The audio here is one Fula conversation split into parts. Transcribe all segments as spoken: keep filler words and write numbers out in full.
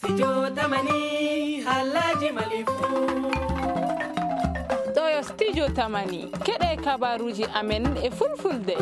studio tamani halaji malifu ɗo studio tamani keɗe kabaruji amen e fulfulde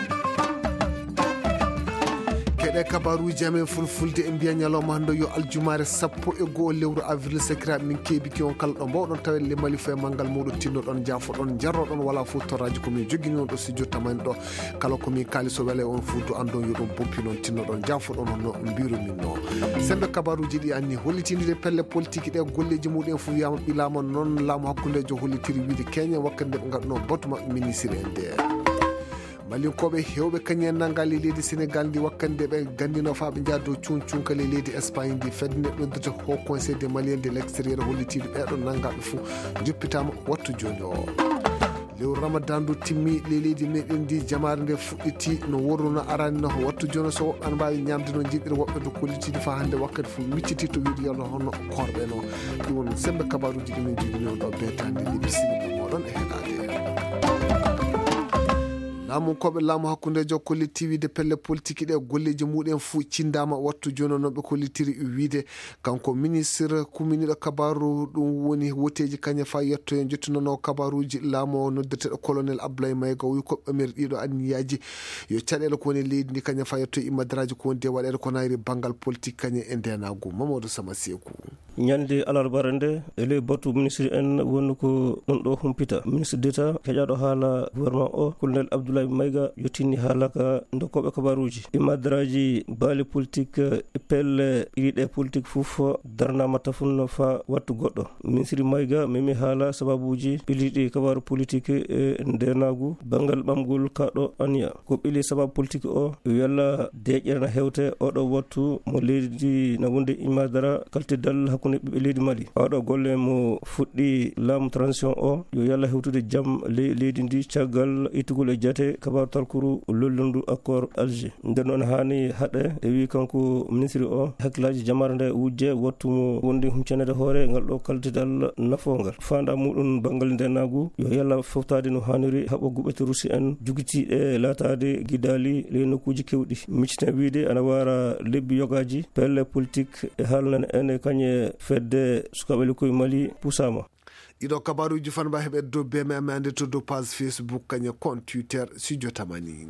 keɗe kabaruji amen fulfulde e mbiya ñalawma hande yo aljumare sappo e goho lewru avril sakiraɓe min keebiki on kala ɗo mbawɗon tawelle malifu e manggal muɗum tinnoɗon jaafoɗon jarroɗon wala fo toraji komin joguini on ɗo studio tamani ɗo kala komin kaali so weele on fuu do andon yo ɗum pompi noon tinnoɗon jaafoɗon honno mbirumin no sembe kabaruji ɗi anni hollitinde pelle politique ɗe golleji muɗum fo wiyama ɓilama noon laamu hakkudejo hollitiri wiide keña wakkati nde ɓe gadduno batu mabɓe ministre en nde malinkoɓe hewɓe kañum en naggal e leydi sénégal ndi wakkande ɓe gandino fa ɓe jaa dow cuncunkkal e leydi espagne ndi fedde neɗɗo noddata haut conseil de malien de l' extérieur hollitiɗo ɓeɗon naggaɓe fou juppitama wattu joni o lewru ramadan ndu timmi le leydi meɗen ndi jamare nde fuɗɗiti no worruno arani no wattu joni so woɓɓe ana mbawi ñamde no jiɗɗir woɓɓe to kollitiɗi fa hande wakkati fo micciti to wiide yalno honno korɓe no ɗum won sembe kabaruji ɗimin jogini on ɗo betande ndi bisimilla moɗon e heɗade laamu koɓe laamu hakkudejo kolliti wiide pelle politique ɗe golleji muɗum fou cindama wattu joni noon ɓe kollitiri wiide kanko ministre kuminiɗo kabaru ɗum woni woteji kañe fa yetto e jettunono kabaruji laamu o noddeteɗo colonel Abdoulaye Mayiga wi koɓe ɓamiri ɗiɗo anniyaji yo caɗele ko woni leydi ndi kañe fa yetto e immadiraji ko woni de waɗede ko nayri banggal politique kañe e ndenagu Mamadou Sama Sekou ñande alarbara nde ele batu ministre en woni ko ɗon ɗo humpita ministre d' état heƴaɗo haala gouvernement o colonel Abdoulaye Mayiga yottinni haalaka dokkoɓe kabaruji immadiraji baali politique e pelle ɗiɗi ɗe politique fof darnama tafunno fa wattu goɗɗo ministre Mayiga memi haala sababuji ɓiliɗi kabaru politique e ndenagu banggal ɓamgol kaɗo aniya ko ɓili sababu politique o wiyalla deƴƴerna hewte oɗo wattu mo leydi na wonde immadara kaltidal hakkude ɓiɓɓe leydi Mali oɗo golle mo fuɗɗi laamu transition o yo yalla hewtude jaam leydi ndi caggal ittugol e jate kabaru talkuru lollundu accord Alger nden noon hani haɗe e wi kanko ministre o hakkillaji jamare nde wujje wattumo wondi humcanede hoore ngal ɗo kaltidal nafongal fanda muɗum banggal ndenagu yo yalla foftade no haniri haɓo guɓete russi en jugitiɗe latade guidali le nokkuji kewɗi micciten wiide ana wara lebbi yogaji pelle politique e haalnane ene kañe fedde sukaɓe likoye Mali pusama ɗiɗo kabaruji fan mba heɓe dow beme ame ande to dow page Facebook kañe compte Twitter studio tamani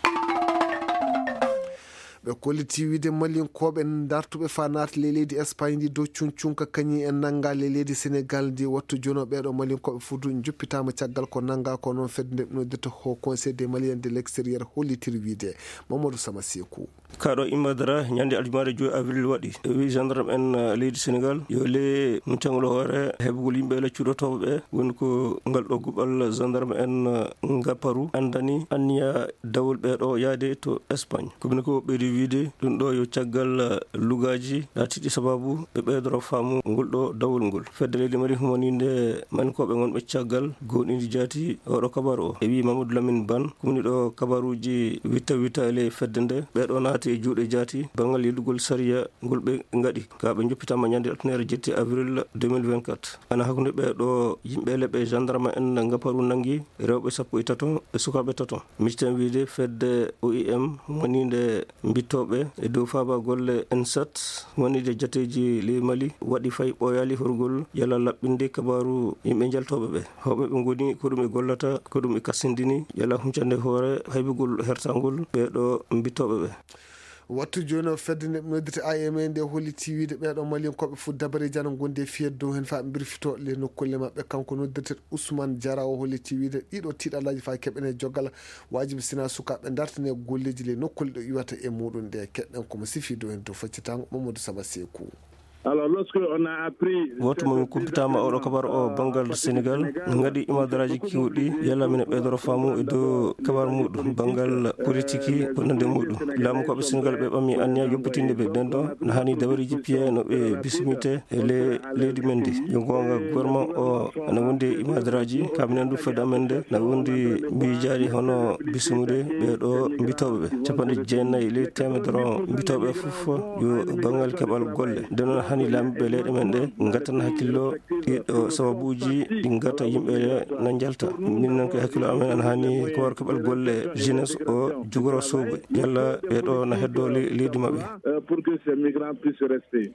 ɓe kolliti wiide malinkoɓe dartuɓe fa naata le leydi Espagne ndi dow cuncunka kañi en nangga le leydi Sénégal ndi wattu joni o ɓeɗo malinkoɓe fuutu juppitama caggal ko nangga ko noon fedde nde noddete haut conseil des maliens de l' extérieur hollitiri wiide Mamadou Sama Sekou kaɗo immadara ñande aljumare joyi avril waɗi wi gendarme en leydi sénégal yo le mutagol hoore heɓugol yimɓe laccuɗotoɓe ɓe woni ko ngal ɗo guɓal gendarme en ngaparu andani anniya dawol ɓeɗo yaade to Espagne koɓine ko ɓeydi wiide ɗum ɗo yo caggal lugaji latiɗi sababu ɓe ɓeydoro faamu ngol ɗo dawol ngol fedde leydi Mali humaninde mankoɓe gonɓe caggal gonɗidi jaati oɗo kabaru o e wi Mamadou Lamine Ban komni ɗo kabaruji witta witta ele fedde nde ɓeɗo naati e juuɗe jaati bangal yeddugol saria ngol ɓe gaɗi ka ɓe joppitama ñande altinere jetti avril deux mille vingt-quatre ana hakkude ɓeɗo yimɓe leɓe gendarme en ngaparu nangui rewɓe sappo e taton e sukaɓe taton micciten wiide fedde O I M wonide bittoɓe e dow faaba golle N sat wonide jateji le Mali waɗi fay ɓoyali horgol yalla laɓɓinde kabaru yimɓe jaltoɓe ɓe hawɓe ɓe goni ko ɗum e gollata ko ɗum e kassindini yalla huncande hoore haybugol hertagol ɓeɗo bittoɓe ɓe wattu joni o fedde nde noddete A M nde holliti wiide ɓeɗo malinkoɓe fo dabareji ana gondi e fiyede dow hen fa birfito le nokkulle mabɓe kanko noddete Ousmane Diara o holliti wiide ɗiɗo tiɗalaji fa keɓene joggal wajibi sina sukaɓe dartane golleji le nokkulle ɗo iwata e muɗum nde keɗɗen komo sifi dow hen to faccitango Mamadou Sama Sekou alors lorsque on a appris woto mo kumpitama oɗo kabaru o banggal Sénégal gaɗi imadaraji kiwɗi yalla mine ɓeydoro faamu e dow kabaru muɗum banggal politique ko nande muɗum laamu koɓe Sénégal ɓe ɓami anniya yoppitinde ɓe ɓen ɗo no hani dabariji piye no ɓe bisimite e le leydi men ndi yo gonga gouvernement o ana wondi imadaraji kaminen du fedde amen nde na wondi miijaji hono bismude ɓeɗo mbitoɓe ɓe capanɗe jeenayyi leydi temedoro mbitoɓe foof yo banggal keɓal golle nden noon hani lamɓe leyɗe men ɗe gattana hakkillo ɗiɗo sababuji ɗi gatta yimɓe na jalta min noon ko hakkillo amen an hani ko war keɓal golle jeunesse o jogoro sooɓe yalla ɓeɗo na heddo leydi mabɓe pour que ces migrants puissent rester.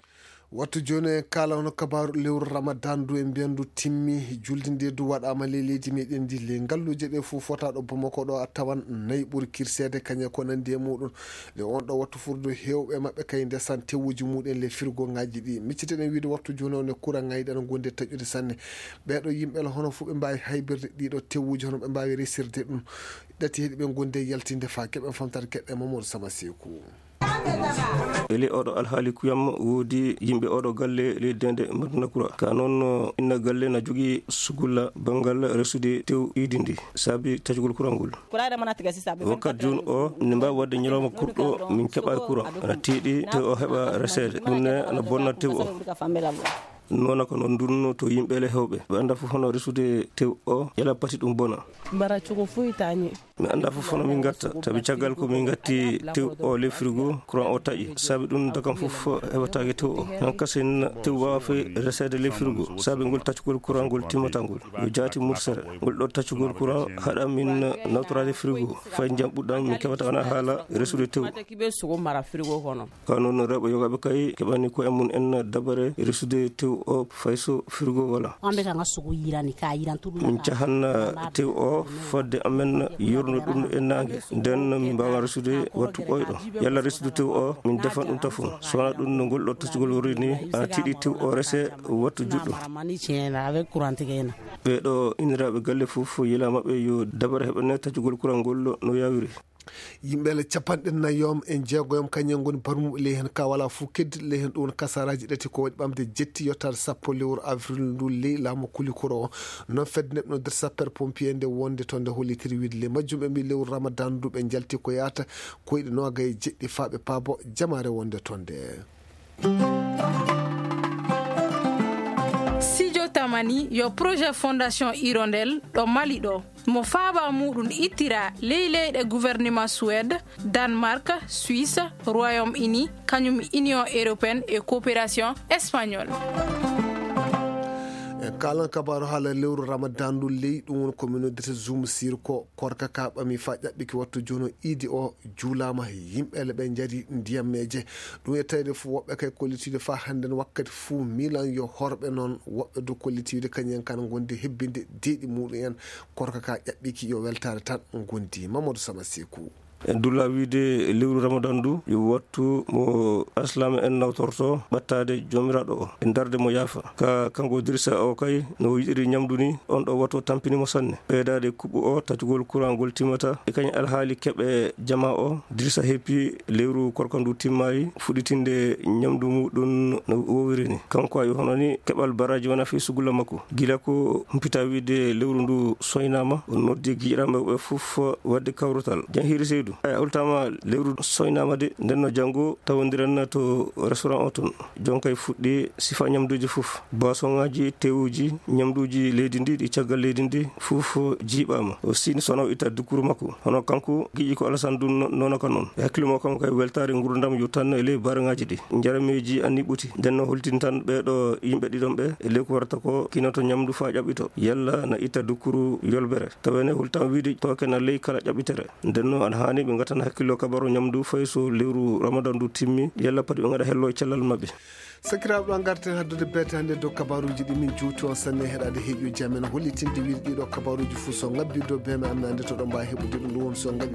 wattu joni kala hono kabaru lewru ramadan du e mbiyandu timmi julde nde du waɗama le leydi meɗen ndi le ngalluje ɗe fof fotaɗo Bamako ɗo a tawan nayyi ɓuuri kirsede kañe ko nandi e muɗum le on ɗo wattu furdu hewɓe mabɓe kay ndesan tewuji muɗen le frigo ngaji ɗi micciteɗen wiide wattu joni o ne courant ngayi ɗana gonde taƴude sanne ɓeɗo yimɓe hono fu ɓe mbawi haybirde ɗiɗo tewuji hono ɓe mbawi resirde ɗum ɗati heeɗi ɓe gonde yaltinde fa keɓen famtata keɗɗe Mamadou Sama Sekou. ele oɗo alhaali kuyam woodi yimɓe oɗo galle leydende Madina Koura ka noon inna galle na jogui sugulla banggal resude tew idi ndi saabi tajugol courant ngol wakkat joni o ne mbawi wadde ñalawma kurɗo min keeɓa courant ana tiiɗi tew o heeɓa resede ɗum ne ana bonna tew o noona ko noon ndunno to yimɓele hewɓe ɓe anda fof hono resude tew o yala pati ɗum bona bara cugo fuytañi mi anda fof hono min gatta tabi caggal ko min gatti tew o le frigo courant o taƴi saabi ɗum dakam fof heɓatake tew o han kasen tew wawa fe resede le frigo saabi ngol taccugol courant ngol timmata ngol yo jaati mursere ngol ɗo taccugol courant haɗa min nawtorade frigo fay jam ɓuɗɗam min keɓata wona haala resude tew kiɓe sugo mara frigo kono ka noon rewɓe yogaɓe kay keɓani ko e mun en dabare resude tew o fayso frigo wala min cahanna tew o fodde amen yurno ɗum e nangue nden min mbawa resude wattu ɓoyɗo yalla resude tew o min defan ɗum tafo sowona ɗum no ngol ɗo tacugol wori ni ana tiiɗi tew o rese wattu juɗɗo ɓeɗo iniraɓe galle fof yila mabɓe yo dabare heɓane tacugol courant ngol no yawiri yimɓele capanɗe nayyom en jeegoyom kañen goni barmuɓe ley hen ka wala fo keddiɗo ley hen ɗum kasaraji ɗati ko waɗi ɓamde jetti yettade sappo lewru avril ndu ley laamu kuli kuro o noon fedde neɓno nder sapeur pompier nde wonde toon nde hollitiri wiide le majjum ɓe mbi lewru ramadan ndu ɓe jalti ko yata koyɗe noga e jeɗɗi faɓe paabo jamare wonde toon nde. Sidio Tamani yo projet fondation Hirondelle ɗo Mali ɗo mo faaba muɗum ittira ley leyɗe gouvernement Suède, Danemark, Suisse, Royaume-Uni kañum Union européenne et coopération espagnole. kalan kabaru haala lewru ramadan ndu ley ɗum woni communauté zoom sir ko korka ka ɓami fa ƴaɓɓiki wattu joni idi o juulama yimɓele ɓe jaari ndiyammeje ɗum e tawde fo woɓɓe kay kollitiwde fa hannden wakkati fuu milan yo horɓe noon woɓɓe do kollitiwde kañen kan gondi hebbinde deeɗi muɗum en korka ka ƴaɓɓiki yo weltare tan gondi. Mamadou Sama Sekou. en dulla wiide lewru ramadan ndu yo wattu mo aslama en nawtorto ɓattade jomiraɗo o e darde mo yaafa ka kanko dirisa o kay no yiɗiri ñamdu ni on ɗo watto tampinimo sanne ɓeydade kuɓɓu o tacugol courant ngol timmata e kañum alhaali keɓe jama o dirisa heppi lewru korka ndu timmayi fuɗitinde ñamdu muɗum no wowiri ni kanko ay hono ni keɓal baraji wona fi sugulla makko gila ko humpita wiide lewru ndu soynama on noddi giƴiraɓe ɓe fof wadde kawrutal jan hiri seydou ay ultama lewru soynama de ndenno janggo tawodiren to restaurant o ton jonkay fuɗɗi sifa ñamduji fof boisson ngaji tewuji ñamduji leydi ndi ɗi caggal leydi ndi fof jiiɓama o sini sono itta dukkuru makko hono kanko giƴi ko Alassane Dun nono ka noon e hakkille mo kanko kay weltare gurdam yo tan e ley barangaji ɗi jarameji anni ɓuti ndenno holtin tan ɓeɗo yimɓe ɗiɗon ɓe e ley ko warata ko kinoto ñamdu fa ƴaɓɓito yalla na itta dukkuru yolbere tawene hultama wiide toke na ley kala ƴaɓɓitere ndenno ana hani ɓe gatan hakkillo kabaru ñamdu fay so lewru ramadan ndu timmi yalla padi ɓe gaɗa hello e cellal mabɓe. sakiraɓe ɗo garten haddude beete hannde dow kabaruji ɗi min juuti on sanne heɗade heeƴuji amen hollitinde wiide ɗiɗo kabaruji fuu so ngabbi dow beme amen hannde to ɗo mbawi heɓude ɗum ɗum woni so gaɗi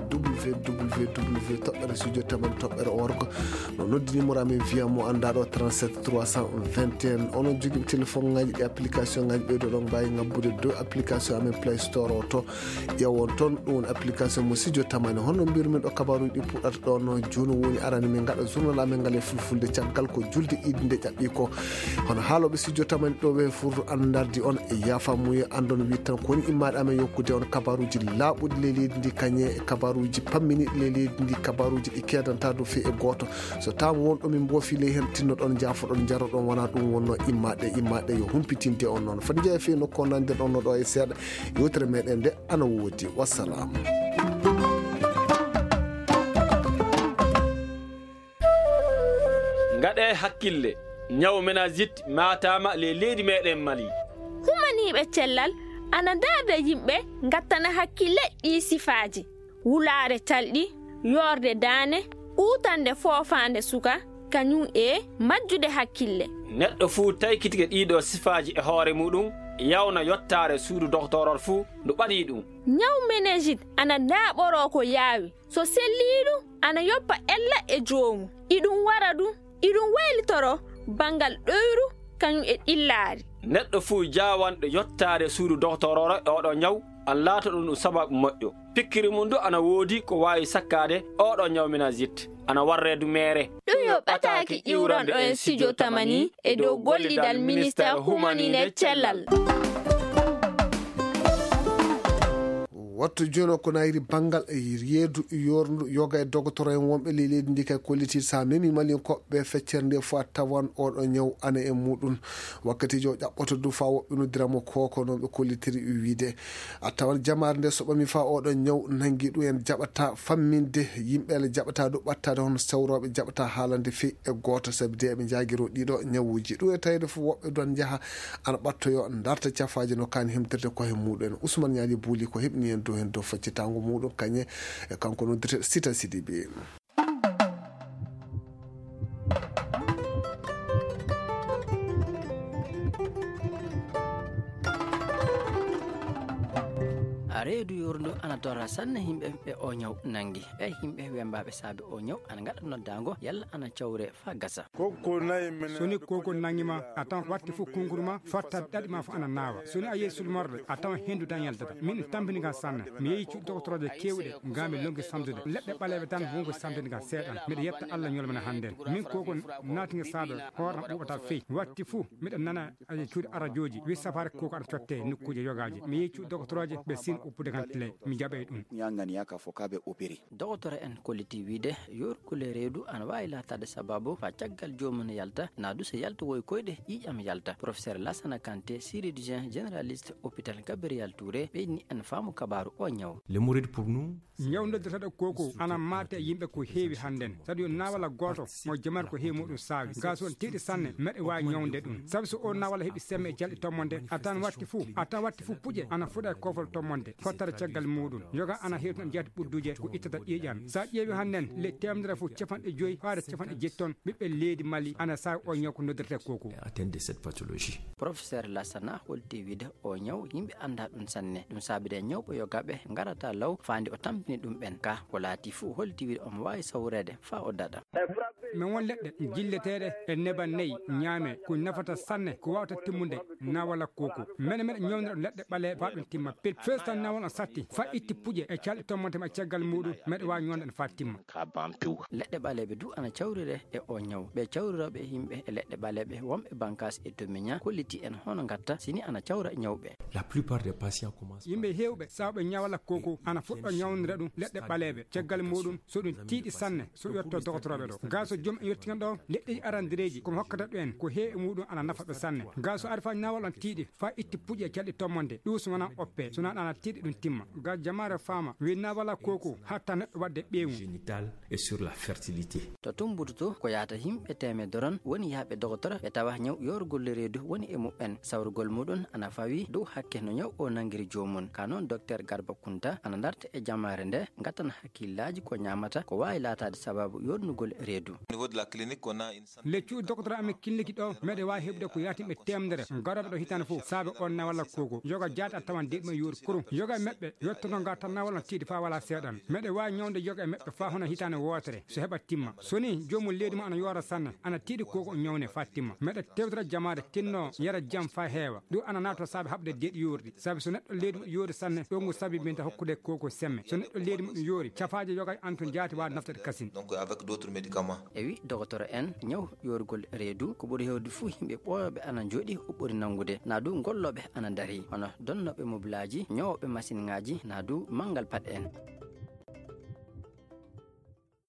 www toɓɓere studio taman toɓɓere orgo no noddi numéro amen wiya mo anda ɗo trente-sept trois cent vingt et un onon jogui téléphone ngaji ɗi application ngaji ɓeydo ɗon mbawi ngabbude dow application amen play store o to ƴewon toon ɗum woni application mo studio tamani honno mbirumin ɗo kabaruji ɗi puɗɗata ɗon joni woni arani min gaɗa journal amen ngal e fulfulde caggal ko julde idde ƴaɓɓi ko hono haaloɓe studio tamani ɗo ɓe fur andardi on e yafamuye andon wi tan kowoni immaɗe amen yokkude on kabaruji laaɓuɗi le leydi ndi kañe e kabaruji pamminiɗi le leydi ndi kabaruji ɗi kedanta dow fe e goto so tawa wonɗo min mboofi ley hen tinnoɗon jaafoɗon jaroɗon wona ɗum wonno immaɗe immaɗe yo humpitinte on noon foti jeeya fe nokko nandir ɗon no ɗo e seeɗa yewtere meɗen nde ana woodi wassalam. gaɗe hakkille ñaw ménagite matama le leydi meɗen Mali humaniɓe cellal ana darda yimɓe gattana hakkille ɗi sifaji wulare talɗi yorde dane utande fofande suka kañum e majjude hakkille neɗɗo fuu taykitike ɗiɗo sifaji e hoore muɗum yawna yottare suudu doctoror fuu ndu ɓaɗi ɗum. nyawu meningite ana daaɓoro ko yaawi so selliɗum ana yoppa ella e joomu iɗum wara ɗum iɗum waylitoro bangal ɗoyru kañum e ɗillaari. neɗɗo fuu jawanɗo yottare suudu doctoror e oɗo nyawu an laata ɗum ɗum sababu moƴƴo. pikkiri mum du ana woodi ko wawi sakkade oɗo nyawu meningite ana warredu mere. ɗum yo ɓataki iwranɗo en studio tamani e dow gollidal ministére humanine cellal. wattu joni ko nayri banggal e yeedu yorndu yoga e dogotoro en wonɓe ley leydi ndi kay kolliti sa memi malin koɓɓe feccere nde fo a tawan oɗo ñaw ana e muɗum wakkatiji o ƴaɓɓoto du fa woɓɓe noddiramo koko noon ɓe kollitiri wiide a tawan jamare nde so ɓami fa oɗo ñaw nangui ɗum en jaɓata famminde yimɓele jaɓata ɗo ɓattade hono sawroɓe jaɓata haalande fe e goto saabi de ɓe jaguiro ɗiɗo ñawuji ɗum e tawde fo woɓɓe don jaaha ana ɓattoyo darta cafaji no kani hemtirde koye muɗum Ousmane Niali Bouli ko heɓni en do hen do faccitango muɗum kañe e kanko noddirte Sita Sidibé. reedu yorndu ana dora sanne himɓe ɓe o ñaw nangi ɓe himɓe wembaɓe saabe o ñaw ana gaɗa noddago yalla ana cawre fa gasa soni koko nangima a tawan watti fof konkour ma fotta ɗaɗi ma fof ana nawa soni a yeehi sulmorde a tawan hendu tan yaltata min tampini ga sanne mi yeehi cuuɗi doctoroje kewɗe gami longue samtude leɗɗe ɓaleɓe tan wonko samtude ga seeɗan mbiɗa yetta Allah ñolmana hande min koko naatigue saabe hoornam ɓuɓata feyi watti fof mbiɗa nana cuuɗi radio ji wi safare koko aɗa cotte nokkuje yogaji mi yeehi cuuɗi doctoroje ɓe sin uppude kan tile mi jaɓe ɗum yangani yaka fo kaɓe opéri docteur en kolliti wiide yorkule reedu ana wawi latade sababu fa caggal jomum yalta naadu so yalta woy koyɗe ƴiƴam yalta professeur Lassana Kanté chirurgien généraliste hôpital Gabriel Touré ɓeyni en faamu kabaru o ñaw le mouride pour nous ñaw noddataɗo koko ana mate yimɓe ko heewi hannden saɗa yo nawala goto mo jamar ko heewi muɗum saawi gas on tiiɗi sanne meɗe wawi ñawde ɗum saabu so o nawala heeɓi semme e jalɗi tommonde a tan watti fou a tan watti fou puƴe ana fuɗa e kofol tommonde fottata caggal muɗum yoga ana heewi tan jeyata ɓudduje ko ittata ƴiƴan sa ƴeewi hannden le temedere fof capanɗe joyyi faade capanɗe jetti ton ɓiɓɓe leydi Mali ana sawi o ñaw ko noddirete koko atteindre cette pathologie professeur Lassana holti wiide o ñaw yimɓe anda ɗum sanne ɗum saabide ñawɓe yogaɓe garata law fandi o tampini ɗum ɓen ka ko laati fuu holti wiide omo wawi sawrede fa o daɗa min won leɗɗe jilleteɗe e neban nayyi ñaame ko nafata sanne ko wawata timmude nawala koko mene meɗe ñawnira leɗɗe ɓale fa ɗum timma pil fees tan nawon o satti fa itti puƴe e calɗi tommontema e caggal muɗum meɗe wawi ñonde ɗen fa timma leɗɗe ɓaleɓe du ana cawrire e o ñaw ɓe cawriroɓe yimɓe e leɗɗe ɓaleɓe wonɓe bankas e domiña kolliti en hono gatta sini ana cawra ñawɓe la plupart des patients commencent yimɓe hewɓe sawɓe ñawala koko ana fuɗɗo ñawnira ɗum leɗɗe ɓaleɓe caggal muɗum so ɗum tiiɗi sanne so yetto doctoroɓe ɗo ga so joom en yettigan ɗo leɗɗeji arandireji komi hokkata ɗu en ko heewi e muɗum ana nafaɓe sanne ga so ari fa nawal on tiiɗi fa itti puƴi e calɗi tommonde ɗum so wona oppe sona ɗana tiiɗi ɗum timma ga jamare fama wi nawala koko hatta neɗɗo wadde ɓeewu génital et sur la fertilité to tumbudu to ko yata yimɓe temedde ron woni yaaɓe docteur ɓe tawa ñaw yorgol reedu woni e muɓɓen sawrugol muɗum ana fawi dow hakke no ñaw o nangiri jomum ka noon docteur Garba Kunta ana darta e jamare nde gattana hakkillaji ko ñamata ko wawi latade sababu yornugol reedu le cuuɗi docteur amen clinique ɗo meɗe wawi heɓde ko yatimɓe temedere garoɓe ɗo hitande fof saabe on nawalla koko yoga jaata a tawan deɗima yoori kurum yoga e meɓɓe yettoto ga tan nawal on tiiɗi fa wala seeɗan meɗe wawi ñawde yoga e meɓɓe fa hono hitande wotere so heɓa timma soni jomum leydi ma ana yoora sanne ana tiiɗi koko o ñawne fa timma meɗe tewtata jamade tinno yara jaam fa heewa ɗum ana nato saabe haɓde deeɗi yoorɗi saabi so neɗɗo leydi mum yoori sanne ɗo ngu sabi min ta hokkude koko semme so neɗɗo leydi mum yoori cafaji yoga e anton jaati wawi naftade kasine donc avec d'autres médicaments e wi docteur en ñaw yorgol reedu ko ɓuuri hewde fuu yimɓe ɓooyoɓe ana jooɗi o ɓuuri nangude na du golloɓe ana daari hono donnoɓe mobilaji ñawoɓe machine ngaji na du manggal pat en